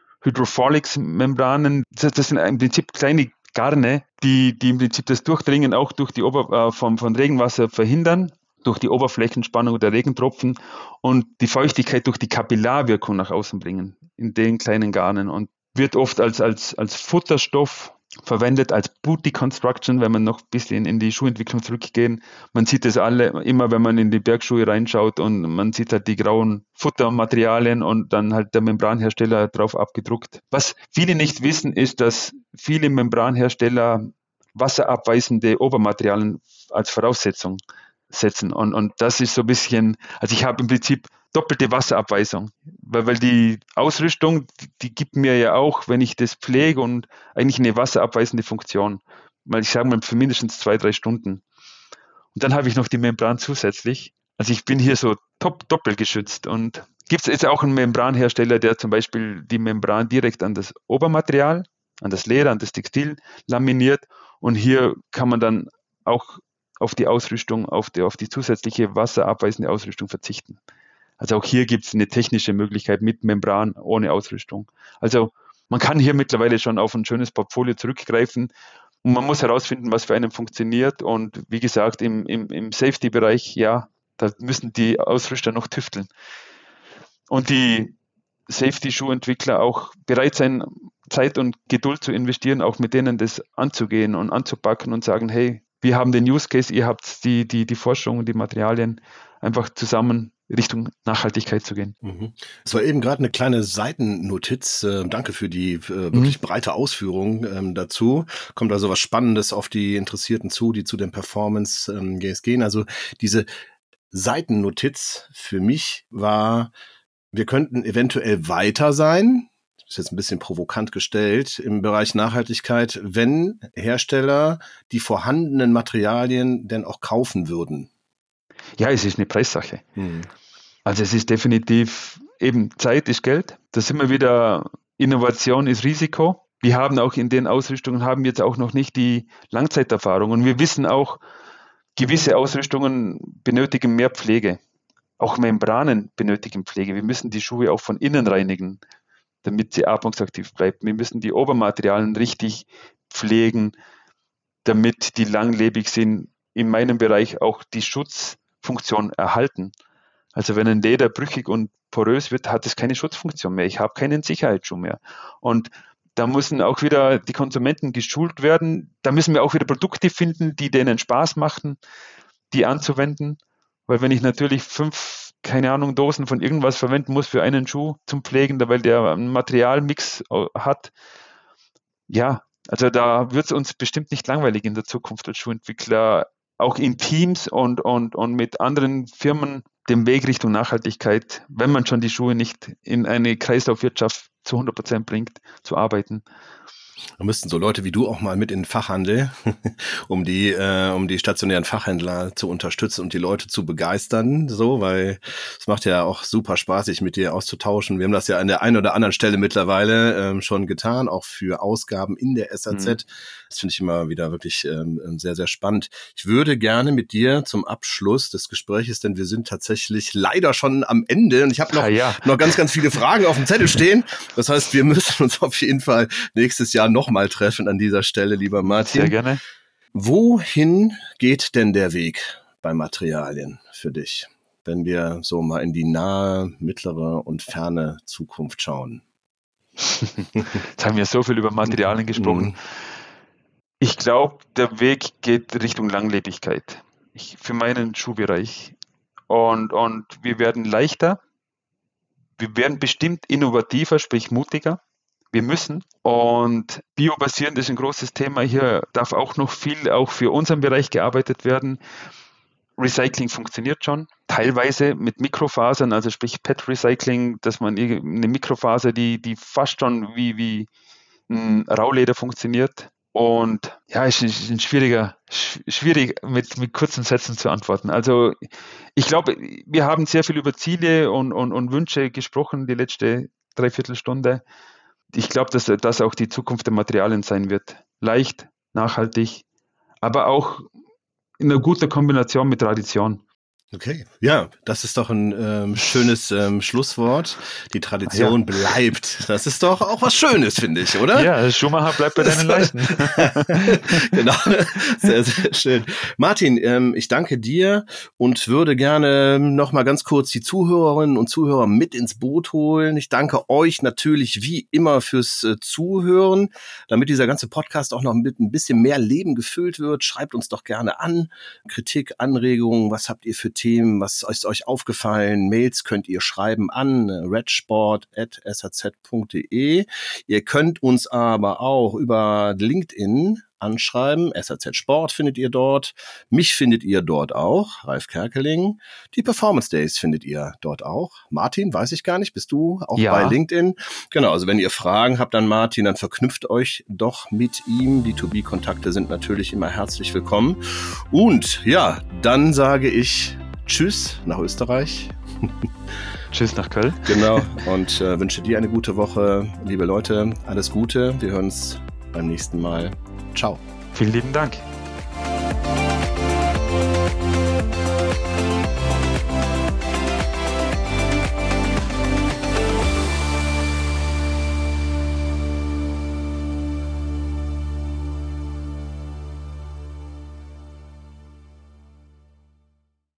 Hydrophorix-Membranen. Das sind im Prinzip kleine Garne, die im Prinzip das Durchdringen auch durch die von Regenwasser verhindern, durch die Oberflächenspannung der Regentropfen und die Feuchtigkeit durch die Kapillarwirkung nach außen bringen in den kleinen Garnen und wird oft als Futterstoff verwendet als Boot Deconstruction, wenn man noch ein bisschen in die Schuhentwicklung zurückgehen. Man sieht es immer, wenn man in die Bergschuhe reinschaut und man sieht halt die grauen Futtermaterialien und dann halt der Membranhersteller drauf abgedruckt. Was viele nicht wissen, ist, dass viele Membranhersteller wasserabweisende Obermaterialien als Voraussetzung setzen. Und das ist so ein bisschen, also ich habe im Prinzip doppelte Wasserabweisung, weil die Ausrüstung, die gibt mir ja auch, wenn ich das pflege, und eigentlich eine wasserabweisende Funktion, weil ich sage mal für mindestens 2-3 Stunden. Und dann habe ich noch die Membran zusätzlich. Also ich bin hier so doppelt geschützt. Und gibt es jetzt auch einen Membranhersteller, der zum Beispiel die Membran direkt an das Obermaterial, an das Leder, an das Textil laminiert, und hier kann man dann auch auf die Ausrüstung, auf die zusätzliche wasserabweisende Ausrüstung verzichten. Also auch hier gibt es eine technische Möglichkeit mit Membran ohne Ausrüstung. Also man kann hier mittlerweile schon auf ein schönes Portfolio zurückgreifen und man muss herausfinden, was für einen funktioniert. Und wie gesagt, im Safety-Bereich, ja, da müssen die Ausrüster noch tüfteln. Und die Safety-Schuhentwickler auch bereit sein, Zeit und Geduld zu investieren, auch mit denen das anzugehen und anzupacken und sagen, hey, wir haben den Use Case, ihr habt die Forschung und die Materialien, einfach zusammen Richtung Nachhaltigkeit zu gehen. Es war eben gerade eine kleine Seitennotiz. Danke für die wirklich breite Ausführung dazu. Kommt also was Spannendes auf die Interessierten zu, die zu den Performance gehen. Also diese Seitennotiz für mich war, wir könnten eventuell weiter sein, das ist jetzt ein bisschen provokant gestellt, im Bereich Nachhaltigkeit, wenn Hersteller die vorhandenen Materialien denn auch kaufen würden. Ja, es ist eine Preissache. Also es ist definitiv eben Zeit ist Geld. Da sind wir wieder, Innovation ist Risiko. Wir haben auch in den Ausrüstungen, haben jetzt auch noch nicht die Langzeiterfahrung. Und wir wissen auch, gewisse Ausrüstungen benötigen mehr Pflege. Auch Membranen benötigen Pflege. Wir müssen die Schuhe auch von innen reinigen, damit sie atmungsaktiv bleibt. Wir müssen die Obermaterialien richtig pflegen, damit die langlebig sind. In meinem Bereich auch die Schutzfunktion erhalten. Also wenn ein Leder brüchig und porös wird, hat es keine Schutzfunktion mehr. Ich habe keinen Sicherheitsschuh mehr. Und da müssen auch wieder die Konsumenten geschult werden. Da müssen wir auch wieder Produkte finden, die denen Spaß machen, die anzuwenden. Weil wenn ich natürlich 5, keine Ahnung, Dosen von irgendwas verwenden muss für einen Schuh zum Pflegen, weil der einen Materialmix hat, ja, also da wird es uns bestimmt nicht langweilig in der Zukunft als Schuhentwickler, auch in Teams und mit anderen Firmen den Weg Richtung Nachhaltigkeit, wenn man schon die Schuhe nicht in eine Kreislaufwirtschaft zu 100% bringt, zu arbeiten. Da müssten so Leute wie du auch mal mit in den Fachhandel, um die stationären Fachhändler zu unterstützen und die Leute zu begeistern, so, weil es macht ja auch super Spaß, sich mit dir auszutauschen. Wir haben das ja an der einen oder anderen Stelle mittlerweile schon getan, auch für Ausgaben in der SAZ. Das finde ich immer wieder wirklich sehr, sehr spannend. Ich würde gerne mit dir zum Abschluss des Gespräches, denn wir sind tatsächlich leider schon am Ende und ich habe noch ganz, ganz viele Fragen auf dem Zettel stehen. Das heißt, wir müssen uns auf jeden Fall nächstes Jahr nochmal treffen an dieser Stelle, lieber Martin. Sehr gerne. Wohin geht denn der Weg bei Materialien für dich, wenn wir so mal in die nahe, mittlere und ferne Zukunft schauen? Jetzt haben wir so viel über Materialien gesprochen. Ich glaube, der Weg geht Richtung Langlebigkeit. Für meinen Schuhbereich. Und wir werden leichter. Wir werden bestimmt innovativer, sprich mutiger. Wir müssen. Und biobasierend ist ein großes Thema. Hier darf auch noch viel auch für unseren Bereich gearbeitet werden. Recycling funktioniert schon, teilweise mit Mikrofasern, also sprich PET-Recycling, dass man eine Mikrofaser, die fast schon wie ein Rauleder funktioniert. Und ja, es ist schwierig mit kurzen Sätzen zu antworten. Also ich glaube, wir haben sehr viel über Ziele und Wünsche gesprochen, die letzte Dreiviertelstunde. Ich glaube, dass das auch die Zukunft der Materialien sein wird. Leicht, nachhaltig, aber auch in einer guten Kombination mit Tradition. Okay, ja, das ist doch ein schönes Schlusswort. Die Tradition bleibt. Das ist doch auch was Schönes, finde ich, oder? Ja, Schumacher bleibt bei deinen Leisten. Genau, sehr, sehr schön. Martin, ich danke dir und würde gerne noch mal ganz kurz die Zuhörerinnen und Zuhörer mit ins Boot holen. Ich danke euch natürlich wie immer fürs Zuhören. Damit dieser ganze Podcast auch noch mit ein bisschen mehr Leben gefüllt wird, schreibt uns doch gerne an. Kritik, Anregungen, was habt ihr für Themen, was ist euch aufgefallen? Mails könnt ihr schreiben an redsport@saz.de. Ihr könnt uns aber auch über LinkedIn anschreiben. SAZ Sport findet ihr dort. Mich findet ihr dort auch. Ralf Kerkeling. Die Performance Days findet ihr dort auch. Martin, weiß ich gar nicht. Bist du auch bei LinkedIn? Genau, also wenn ihr Fragen habt an Martin, dann verknüpft euch doch mit ihm. Die To-Be-Kontakte sind natürlich immer herzlich willkommen. Und ja, dann sage ich Tschüss nach Österreich. Tschüss nach Köln. Genau, und wünsche dir eine gute Woche. Liebe Leute, alles Gute. Wir hören uns beim nächsten Mal. Ciao. Vielen lieben Dank.